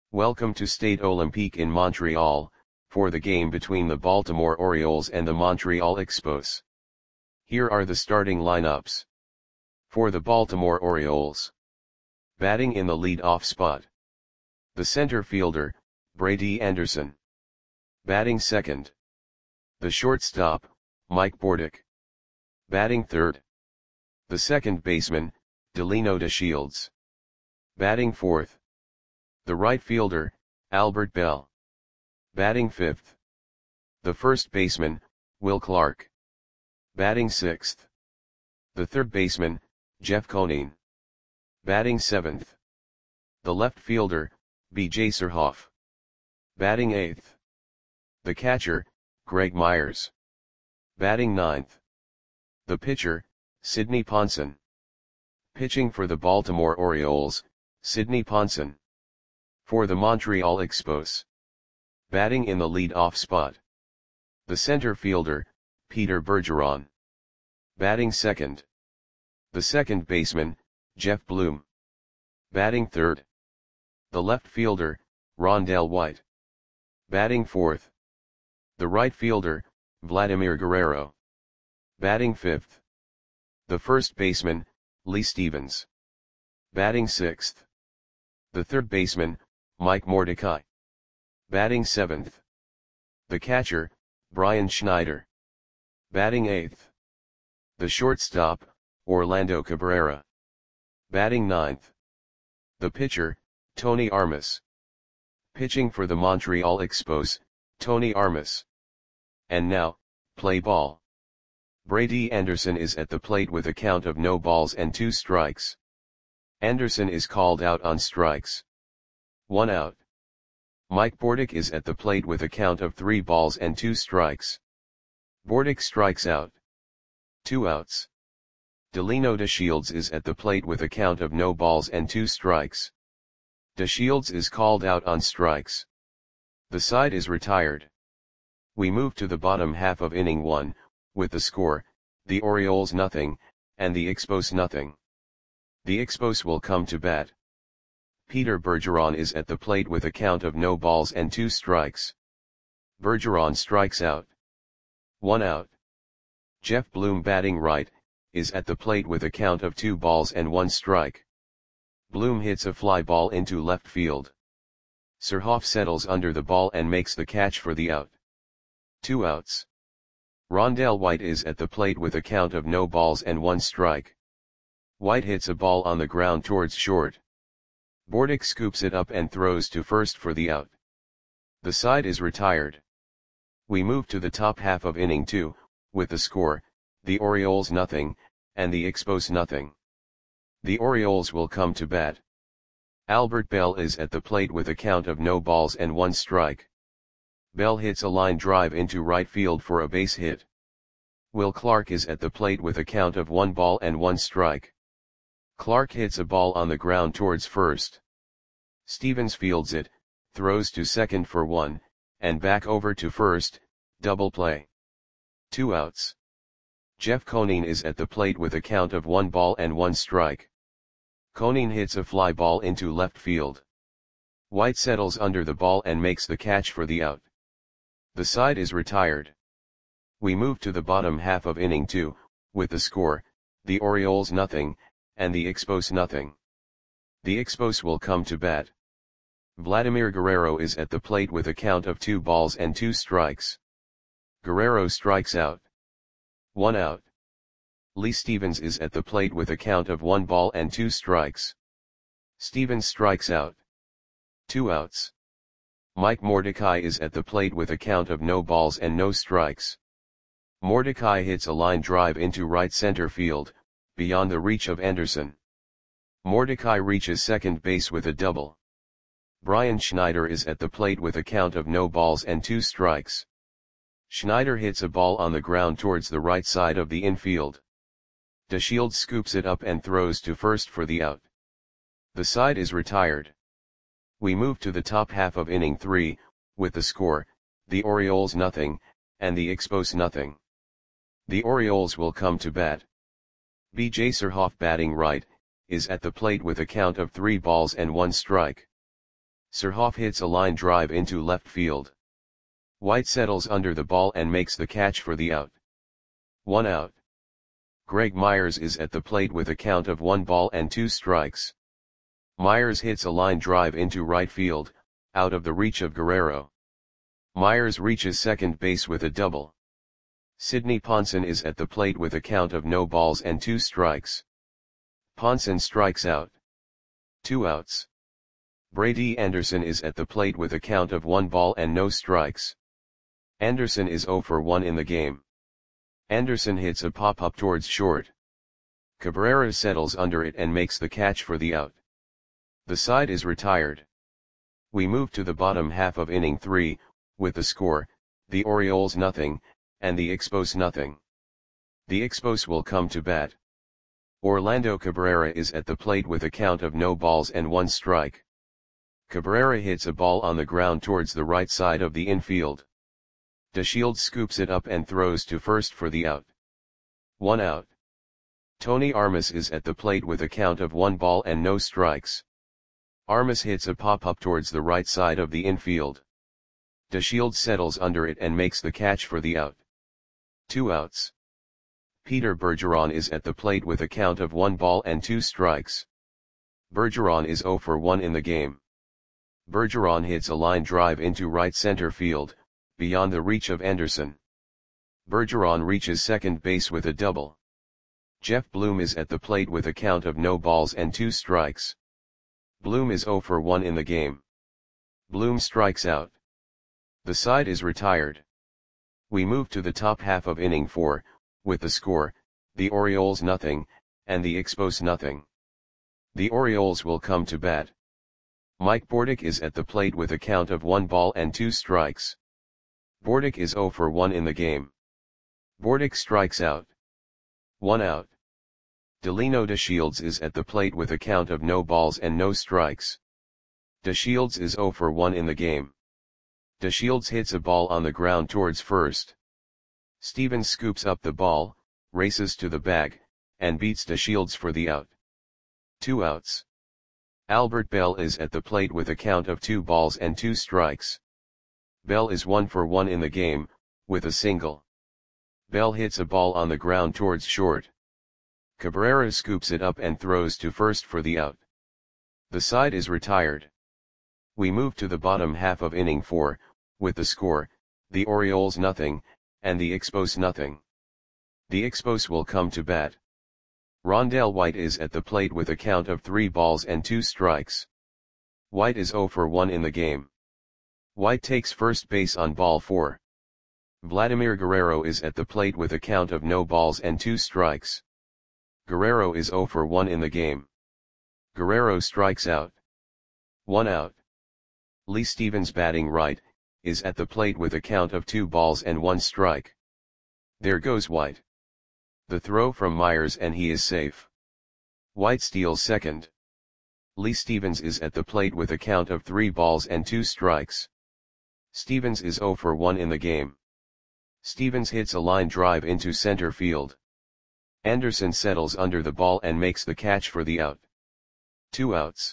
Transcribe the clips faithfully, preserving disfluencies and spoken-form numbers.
Welcome to Stade Olympique in Montreal, for the game between the Baltimore Orioles and the Montreal Expos. Here are the starting lineups. For the Baltimore Orioles. Batting in the lead-off spot. The center fielder, Brady Anderson. Batting second. The shortstop, Mike Bordick. Batting third. The second baseman, Delino DeShields. Batting fourth. The right fielder, Albert Belle. Batting fifth. The first baseman, Will Clark. Batting sixth. The third baseman, Jeff Conine. Batting seventh. The left fielder, B J Surhoff. Batting eighth. The catcher, Greg Myers. Batting ninth. The pitcher, Sidney Ponson. Pitching for the Baltimore Orioles, Sidney Ponson. For the Montreal Expos. Batting in the lead-off spot. The center fielder, Peter Bergeron. Batting second. The second baseman, Jeff Bloom. Batting third. The left fielder, Rondell White. Batting fourth. The right fielder, Vladimir Guerrero. Batting fifth. The first baseman, Lee Stevens. Batting sixth. The third baseman, Mike Mordecai. Batting seventh. The catcher, Brian Schneider. Batting eighth. The shortstop, Orlando Cabrera. Batting ninth. The pitcher, Tony Armas. Pitching for the Montreal Expos, Tony Armas. And now, play ball. Brady Anderson is at the plate with a count of no balls and two strikes. Anderson is called out on strikes. One out. Mike Bordick is at the plate with a count of three balls and two strikes. Bordick strikes out. Two outs. Delino DeShields is at the plate with a count of no balls and two strikes. DeShields is called out on strikes. The side is retired. We move to the bottom half of inning one, with the score, the Orioles nothing, and the Expos nothing. The Expos will come to bat. Peter Bergeron is at the plate with a count of no balls and two strikes. Bergeron strikes out. One out. Jeff Bloom, batting right, is at the plate with a count of two balls and one strike. Bloom hits a fly ball into left field. Surhoff settles under the ball and makes the catch for the out. Two outs. Rondell White is at the plate with a count of no balls and one strike. White hits a ball on the ground towards short. Bordick scoops it up and throws to first for the out. The side is retired. We move to the top half of inning two, with the score, the Orioles nothing, and the Expos nothing. The Orioles will come to bat. Albert Belle is at the plate with a count of no balls and one strike. Belle hits a line drive into right field for a base hit. Will Clark is at the plate with a count of one ball and one strike. Clark hits a ball on the ground towards first. Stevens fields it, throws to second for one, and back over to first, double play. Two outs. Jeff Conine is at the plate with a count of one ball and one strike. Conine hits a fly ball into left field. White settles under the ball and makes the catch for the out. The side is retired. We move to the bottom half of inning two, with the score, the Orioles nothing, and the Expos nothing. The Expos will come to bat. Vladimir Guerrero is at the plate with a count of two balls and two strikes. Guerrero strikes out. One out. Lee Stevens is at the plate with a count of one ball and two strikes. Stevens strikes out. Two outs. Mike Mordecai is at the plate with a count of no balls and no strikes. Mordecai hits a line drive into right center field, beyond the reach of Anderson. Mordecai reaches second base with a double. Brian Schneider is at the plate with a count of no balls and two strikes. Schneider hits a ball on the ground towards the right side of the infield. DeShields scoops it up and throws to first for the out. The side is retired. We move to the top half of inning three, with the score, the Orioles nothing, and the Expos nothing. The Orioles will come to bat. B J Surhoff, batting right, is at the plate with a count of three balls and one strike. Surhoff hits a line drive into left field. White settles under the ball and makes the catch for the out. One out. Greg Myers is at the plate with a count of one ball and two strikes. Myers hits a line drive into right field, out of the reach of Guerrero. Myers reaches second base with a double. Sidney Ponson is at the plate with a count of no balls and two strikes. Ponson strikes out. Two outs. Brady Anderson is at the plate with a count of one ball and no strikes. Anderson is zero for one in the game. Anderson hits a pop-up towards short. Cabrera settles under it and makes the catch for the out. The side is retired. We move to the bottom half of inning three, with the score, the Orioles nothing, and the Expos nothing. The Expos will come to bat. Orlando Cabrera is at the plate with a count of no balls and one strike. Cabrera hits a ball on the ground towards the right side of the infield. DeShields scoops it up and throws to first for the out. One out. Tony Armas is at the plate with a count of one ball and no strikes. Armas hits a pop-up towards the right side of the infield. DeShields settles under it and makes the catch for the out. Two outs. Peter Bergeron is at the plate with a count of one ball and two strikes. Bergeron is zero for one in the game. Bergeron hits a line drive into right center field, beyond the reach of Anderson. Bergeron reaches second base with a double. Jeff Bloom is at the plate with a count of no balls and two strikes. Bloom is zero for one in the game. Bloom strikes out. The side is retired. We move to the top half of inning four, with the score, the Orioles nothing, and the Expos nothing. The Orioles will come to bat. Mike Bordick is at the plate with a count of one ball and two strikes. Bordick is zero for one in the game. Bordick strikes out. One out. Delino DeShields is at the plate with a count of no balls and no strikes. DeShields is zero for one in the game. DeShields hits a ball on the ground towards first. Stevens scoops up the ball, races to the bag, and beats DeShields for the out. Two outs. Albert Bell is at the plate with a count of two balls and two strikes. Bell is one for one in the game, with a single. Bell hits a ball on the ground towards short. Cabrera scoops it up and throws to first for the out. The side is retired. We move to the bottom half of inning four, with the score, the Orioles nothing, and the Expos nothing. The Expos will come to bat. Rondell White is at the plate with a count of three balls and two strikes. White is zero for one in the game. White takes first base on ball four. Vladimir Guerrero is at the plate with a count of no balls and two strikes. Guerrero is zero for one in the game. Guerrero strikes out. One out. Lee Stevens, batting right, is at the plate with a count of two balls and one strike. There goes White. The throw from Myers and he is safe. White steals second. Lee Stevens is at the plate with a count of three balls and two strikes. Stevens is zero for one in the game. Stevens hits a line drive into center field. Anderson settles under the ball and makes the catch for the out. Two outs.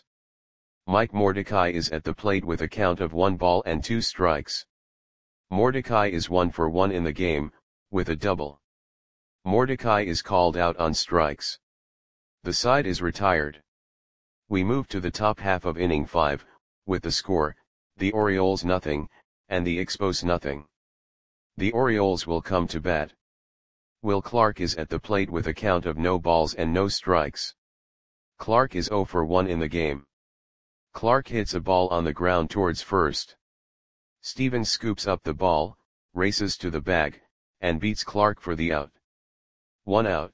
Mike Mordecai is at the plate with a count of one ball and two strikes. Mordecai is one for one in the game, with a double. Mordecai is called out on strikes. The side is retired. We move to the top half of inning five, with the score, the Orioles nothing, and the Expos nothing. The Orioles will come to bat. Will Clark is at the plate with a count of no balls and no strikes. Clark is zero for one in the game. Clark hits a ball on the ground towards first. Stevens scoops up the ball, races to the bag, and beats Clark for the out. One out.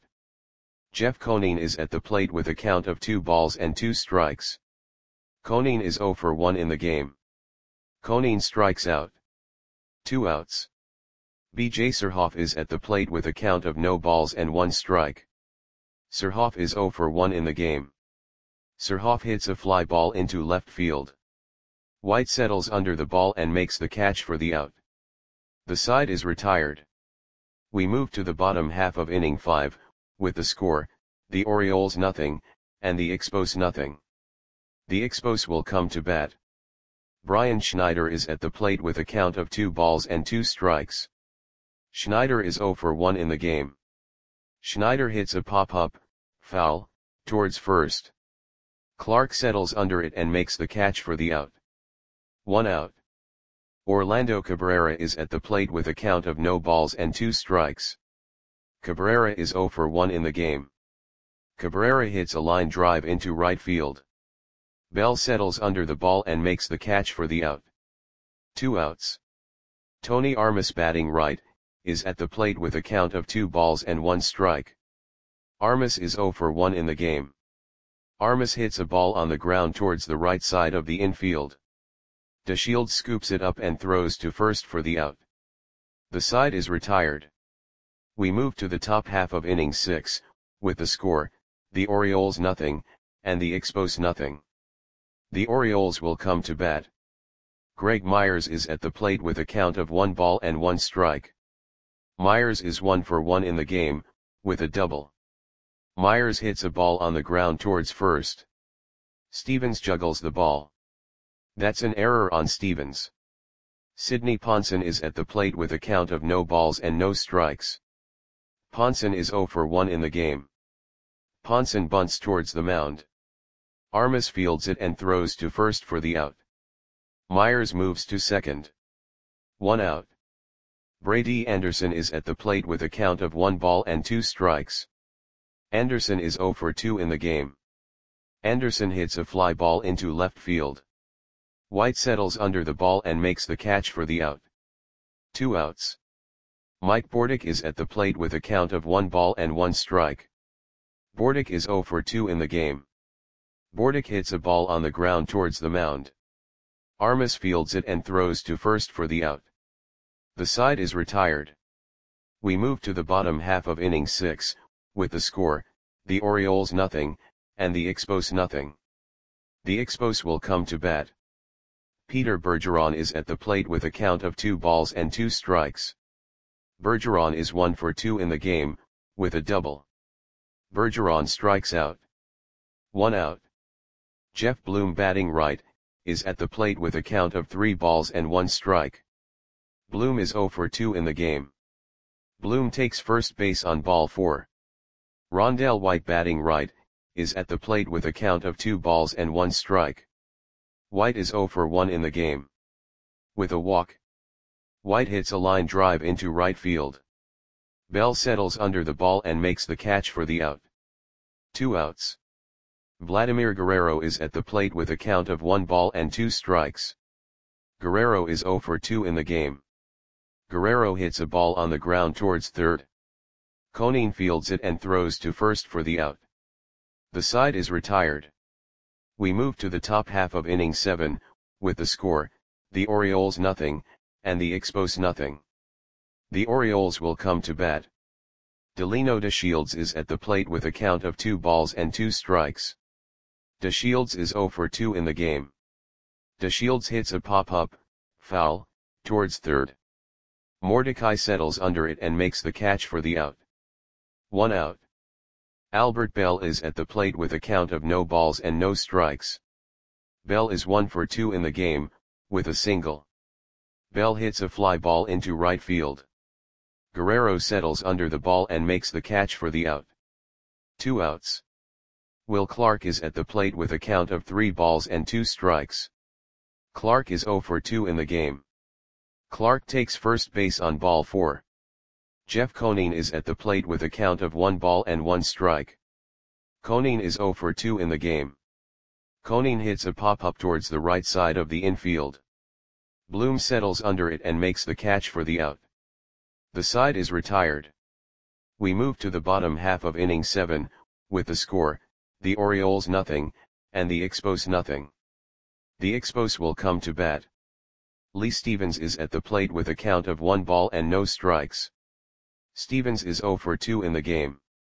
Jeff Conine is at the plate with a count of two balls and two strikes. Conine is zero for one in the game. Conine strikes out. Two outs. B J Surhoff is at the plate with a count of no balls and one strike. Surhoff is zero for one in the game. Surhoff hits a fly ball into left field. White settles under the ball and makes the catch for the out. The side is retired. We move to the bottom half of inning five, with the score, the Orioles nothing, and the Expos nothing. The Expos will come to bat. Brian Schneider is at the plate with a count of two balls and two strikes. Schneider is zero for one in the game. Schneider hits a pop-up, foul, towards first. Clark settles under it and makes the catch for the out. One out. Orlando Cabrera is at the plate with a count of no balls and two strikes. Cabrera is zero for one in the game. Cabrera hits a line drive into right field. Bell settles under the ball and makes the catch for the out. Two outs. Tony Armas, batting right, is at the plate with a count of two balls and one strike. Armas is zero for one in the game. Armas hits a ball on the ground towards the right side of the infield. DeShields scoops it up and throws to first for the out. The side is retired. We move to the top half of inning six, with the score, the Orioles nothing, and the Expos nothing. The Orioles will come to bat. Greg Myers is at the plate with a count of one ball and one strike. Myers is one for one in the game, with a double. Myers hits a ball on the ground towards first. Stevens juggles the ball. That's an error on Stevens. Sidney Ponson is at the plate with a count of no balls and no strikes. Ponson is zero for one in the game. Ponson bunts towards the mound. Armas fields it and throws to first for the out. Myers moves to second. One out. Brady Anderson is at the plate with a count of one ball and two strikes. Anderson is zero for two in the game. Anderson hits a fly ball into left field. White settles under the ball and makes the catch for the out. Two outs. Mike Bordick is at the plate with a count of one ball and one strike. Bordick is zero for two in the game. Bordick hits a ball on the ground towards the mound. Armas fields it and throws to first for the out. The side is retired. We move to the bottom half of inning six, with the score, the Orioles nothing, and the Expos nothing. The Expos will come to bat. Peter Bergeron is at the plate with a count of two balls and two strikes. Bergeron is one for two in the game, with a double. Bergeron strikes out. One out. Jeff Bloom, batting right, is at the plate with a count of three balls and one strike. Bloom is zero for two in the game. Bloom takes first base on ball four. Rondell White, batting right, is at the plate with a count of two balls and one strike. White is zero for one in the game. With a walk. White hits a line drive into right field. Bell settles under the ball and makes the catch for the out. Two outs. Vladimir Guerrero is at the plate with a count of one ball and two strikes. Guerrero is zero for two in the game. Guerrero hits a ball on the ground towards third. Conine fields it and throws to first for the out. The side is retired. We move to the top half of inning seven, with the score, the Orioles nothing, and the Expos nothing. The Orioles will come to bat. Delino DeShields is at the plate with a count of two balls and two strikes. DeShields is zero for two in the game. DeShields hits a pop-up, foul, towards third. Mordecai settles under it and makes the catch for the out. One out. Albert Bell is at the plate with a count of no balls and no strikes. Bell is one for two in the game, with a single. Bell hits a fly ball into right field. Guerrero settles under the ball and makes the catch for the out. Two outs. Will Clark is at the plate with a count of three balls and two strikes. Clark is zero for two in the game. Clark takes first base on ball four. Jeff Conine is at the plate with a count of one ball and one strike. Conine is zero for two in the game. Conine hits a pop-up towards the right side of the infield. Bloom settles under it and makes the catch for the out. The side is retired. We move to the bottom half of inning seven, with the score, the Orioles nothing, and the Expos nothing. The Expos will come to bat. Lee Stevens is at the plate with a count of one ball and no strikes. Stevens is zero for two in the game.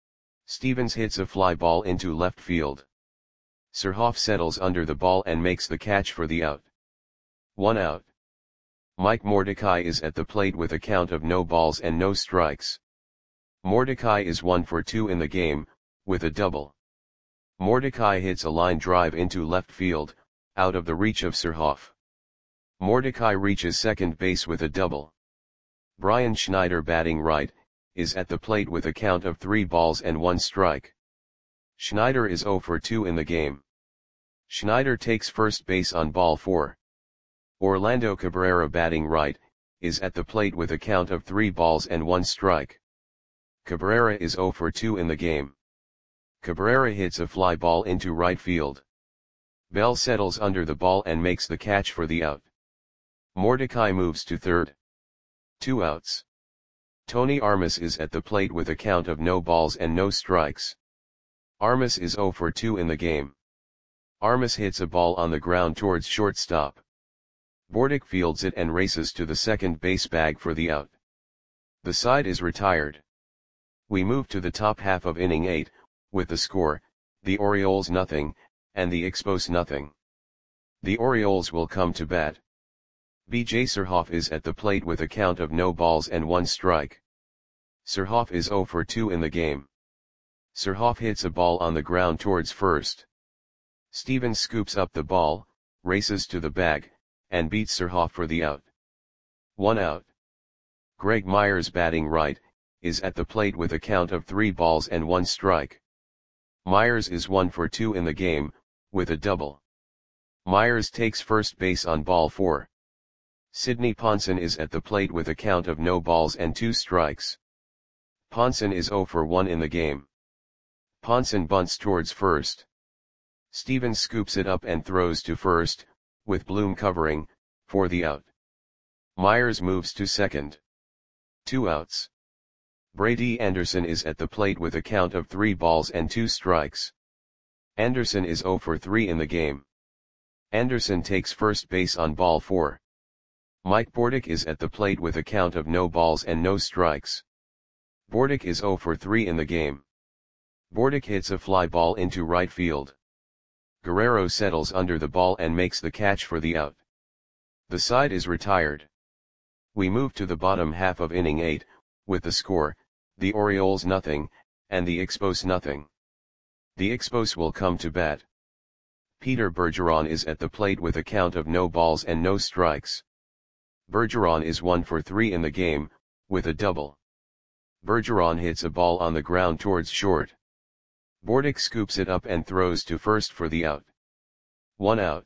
Stevens hits a fly ball into left field. Surhoff settles under the ball and makes the catch for the out. One out. Mike Mordecai is at the plate with a count of no balls and no strikes. Mordecai is one for two in the game, with a double. Mordecai hits a line drive into left field, out of the reach of Surhoff. Mordecai reaches second base with a double. Brian Schneider, batting right, is at the plate with a count of three balls and one strike. Schneider is zero for two in the game. Schneider takes first base on ball four. Orlando Cabrera, batting right, is at the plate with a count of three balls and one strike. Cabrera is zero for two in the game. Cabrera hits a fly ball into right field. Bell settles under the ball and makes the catch for the out. Mordecai moves to third. Two outs. Tony Armas is at the plate with a count of no balls and no strikes. Armas is zero for two in the game. Armas hits a ball on the ground towards shortstop. Bordick fields it and races to the second base bag for the out. The side is retired. We move to the top half of inning eight, with the score, the Orioles nothing, and the Expos nothing. The Orioles will come to bat. B J Surhoff is at the plate with a count of no balls and one strike. Surhoff is zero for two in the game. Surhoff hits a ball on the ground towards first. Stevens scoops up the ball, races to the bag, and beats Surhoff for the out. One out. Greg Myers, batting right, is at the plate with a count of three balls and one strike. Myers is one for two in the game, with a double. Myers takes first base on ball four. Sidney Ponson is at the plate with a count of no balls and two strikes. Ponson is zero for one in the game. Ponson bunts towards first. Stevens scoops it up and throws to first, with Bloom covering, for the out. Myers moves to second. Two outs. Brady Anderson is at the plate with a count of three balls and two strikes. Anderson is zero for three in the game. Anderson takes first base on ball four. Mike Bordick is at the plate with a count of no balls and no strikes. Bordick is zero for three in the game. Bordick hits a fly ball into right field. Guerrero settles under the ball and makes the catch for the out. The side is retired. We move to the bottom half of inning eight, with the score, the Orioles nothing, and the Expos nothing. The Expos will come to bat. Peter Bergeron is at the plate with a count of no balls and no strikes. Bergeron is one for three in the game, with a double. Bergeron hits a ball on the ground towards short. Bordick scoops it up and throws to first for the out. One out.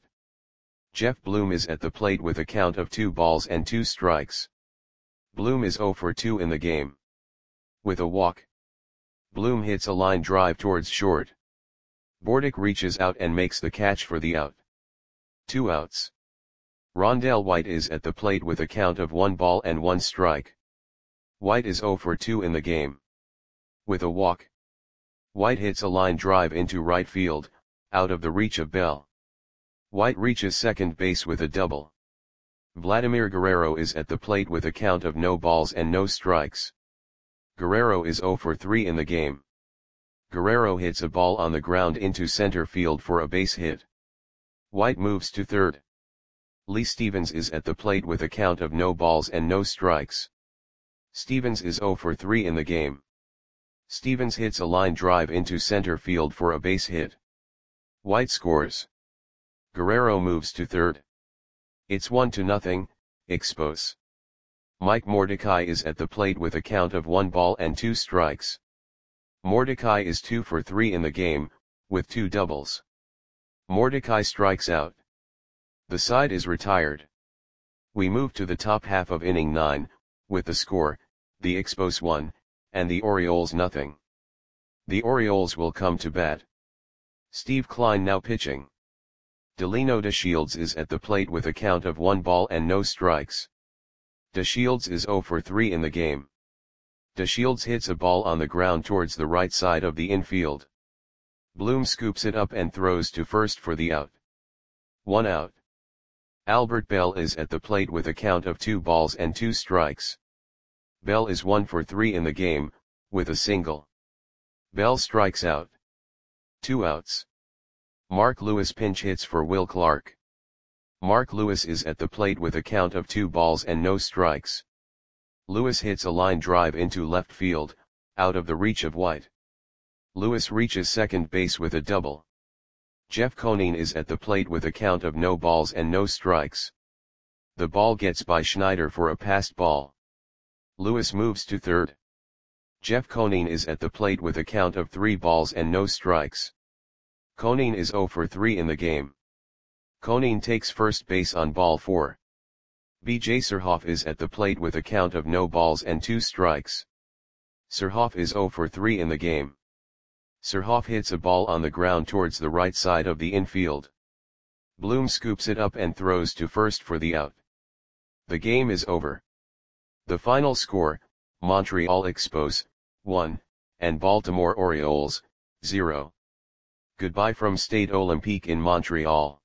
Jeff Bloom is at the plate with a count of two balls and two strikes. Bloom is zero for two in the game. With a walk. Bloom hits a line drive towards short. Bordick reaches out and makes the catch for the out. Two outs. Rondell White is at the plate with a count of one ball and one strike. White is zero for two in the game. With a walk. White hits a line drive into right field, out of the reach of Bell. White reaches second base with a double. Vladimir Guerrero is at the plate with a count of no balls and no strikes. Guerrero is zero for three in the game. Guerrero hits a ball on the ground into center field for a base hit. White moves to third. Lee Stevens is at the plate with a count of no balls and no strikes. Stevens is zero for three in the game. Stevens hits a line drive into center field for a base hit. White scores. Guerrero moves to third. It's one to nothing, Expos. Mike Mordecai is at the plate with a count of one ball and two strikes. Mordecai is two for three in the game, with two doubles. Mordecai strikes out. The side is retired. We move to the top half of inning nine, with the score, the Expos one, and the Orioles nothing. The Orioles will come to bat. Steve Klein now pitching. Delino DeShields is at the plate with a count of one ball and no strikes. DeShields is zero for three in the game. DeShields hits a ball on the ground towards the right side of the infield. Bloom scoops it up and throws to first for the out. One out. Albert Bell is at the plate with a count of two balls and two strikes. Bell is one for three in the game, with a single. Bell strikes out. Two outs. Mark Lewis pinch hits for Will Clark. Mark Lewis is at the plate with a count of two balls and no strikes. Lewis hits a line drive into left field, out of the reach of White. Lewis reaches second base with a double. Jeff Conine is at the plate with a count of no balls and no strikes. The ball gets by Schneider for a passed ball. Lewis moves to third. Jeff Koenen is at the plate with a count of three balls and no strikes. Koenen is zero for three in the game. Koenen takes first base on ball four. B J Surhoff is at the plate with a count of no balls and two strikes. Surhoff is zero for three in the game. Surhoff hits a ball on the ground towards the right side of the infield. Bloom scoops it up and throws to first for the out. The game is over. The final score, Montreal Expos, one, and Baltimore Orioles, zero. Goodbye from Stade Olympique in Montreal.